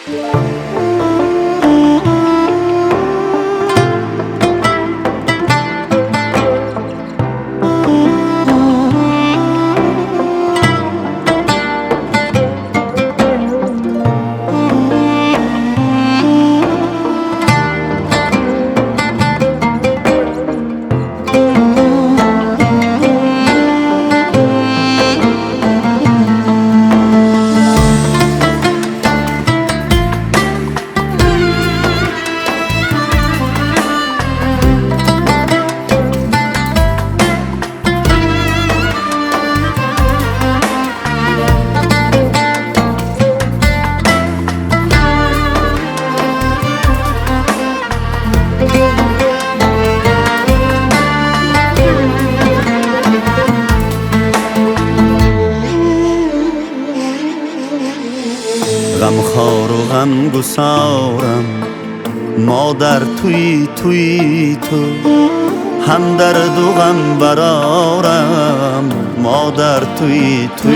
غمخوار و غمگسارم، مادر توی تو، هم درد و غم برارم، مادر توی تو.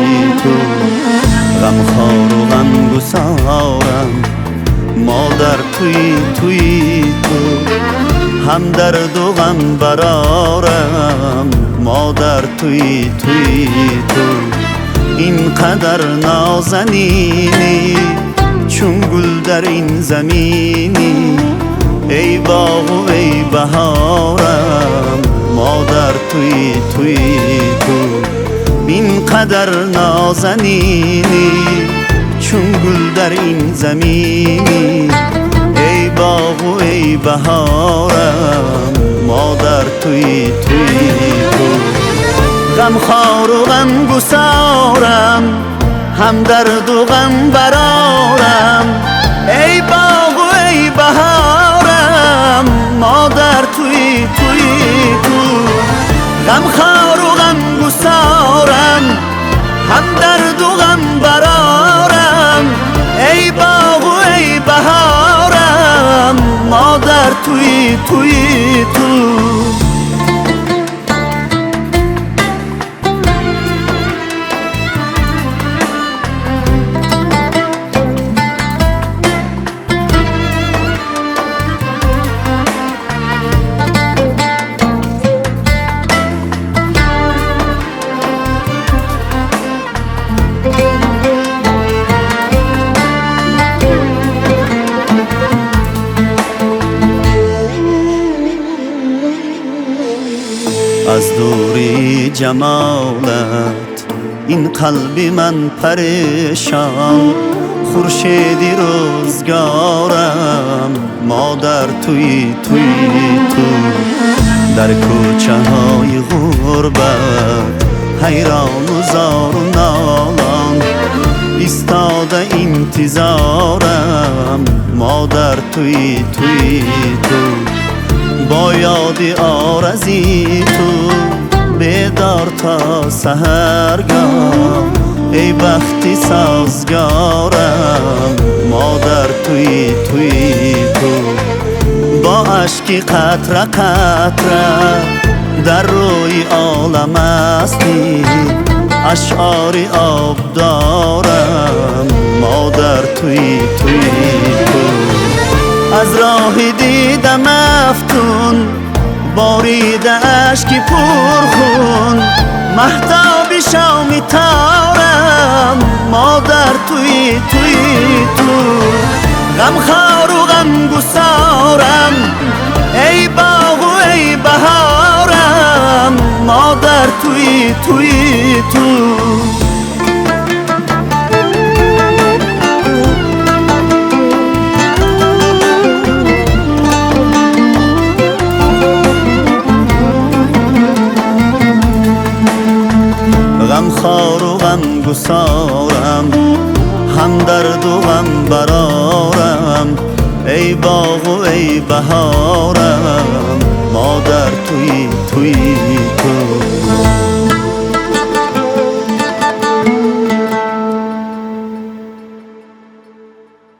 غمخوار و غمگسارم، مادر توی تو، هم درد و غم برارم، مادر توی تو. اینقدر نازنینی چون گل در این زمینی، ای باغ و ای بهارم، مادر توی تو. اینقدر نازنینی چون گل در این زمینی، ای باغ و ای بهارم، مادر توی تو. غمخوار و غمگسارم، هم درد و غم برارم، ای باغ و ای بهارم، مادر توی تو. غمخوار و غمگسارم، هم درد و غم برارم، ای باغ و ای بهارم، مادر توی تو. از دوری جمالت این قلب من پریشان، خورشیدی روزگارم، مادر توی تو. در کوچه های غربت حیران و زار و نالان، ایستاده انتظارم، مادر توی تو. با یادی آرزی تو بیدار تا سحرگاه، ای بختی سازگارم، مادر توی تو. با اشکی قطره قطره در روی عالم هستی، اشعاری آب دارم، مادر توی تو. از راه دیدم افتون باریده اشکی پرخون، مهتابی شامی تارم، مادر توی تو. غمخوار و غمگسارم، ای باغ و ای بهارم، مادر توی تو. غمخوار و غمگسارم، هم درد و غم برارم، ای باغ و ای بهارم، مادر توی تو.